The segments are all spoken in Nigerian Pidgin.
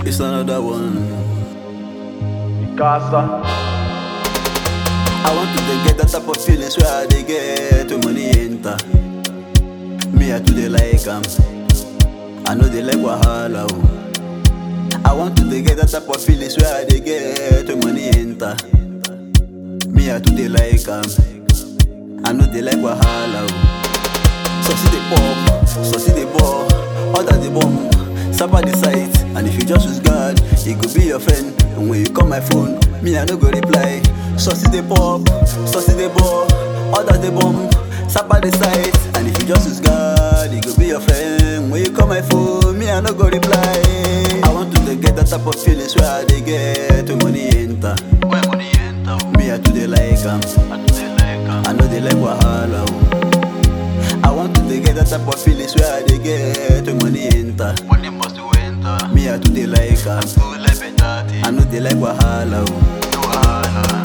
It's another one. Casa. I want to dey get that type of feelings where I dey get when money enter. Me I too dey like am. I know they like wahala oh. I want to dey get that type of feelings where I dey get when money enter. Me I too dey like am. I know they like wahala oh. So see the pop, so see the ball, other the bomb, sapa the site. And if you just use God, he could be your friend. And when you call my phone, me I no go reply. So see the pop, so see the ball, other the bomb, sapa the site. And if you just use God, he could be your friend. When you call my phone, me I no go reply. I want to get that type of feelings where I dey get when money enter. When money enter, Me I too dey like am. I do they like am. I know they like wahala oh. I want to get that type of feelings where I dey get when money enter. Money must do enter. Me I too dey like am. Do like better thing. I know they like wahala oh. Do wahala.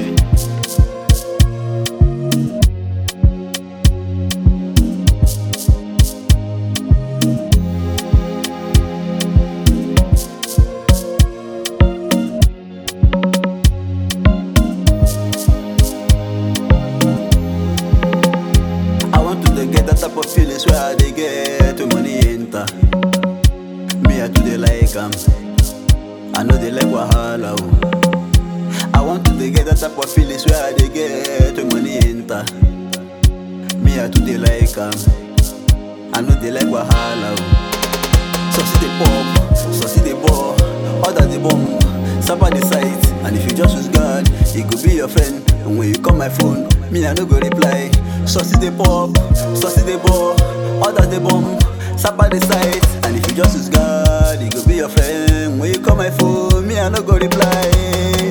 I want to get that type of feelings where I dey get when money enter. Me I too dey like am. I know they like wahala oh. I want to get that type of feelings where I dey get when money enter. Me I too dey like am. I know they like wahala oh. So see the pop, so see the ball, other the bomb, sapa the site. And if you just use God, he could be your friend. And when you call my phone, me I no go reply. So see the pop, so see the ball, other the bomb, sapa the site. And if you just use God, he could be your friend. When you call my phone, me I no go reply.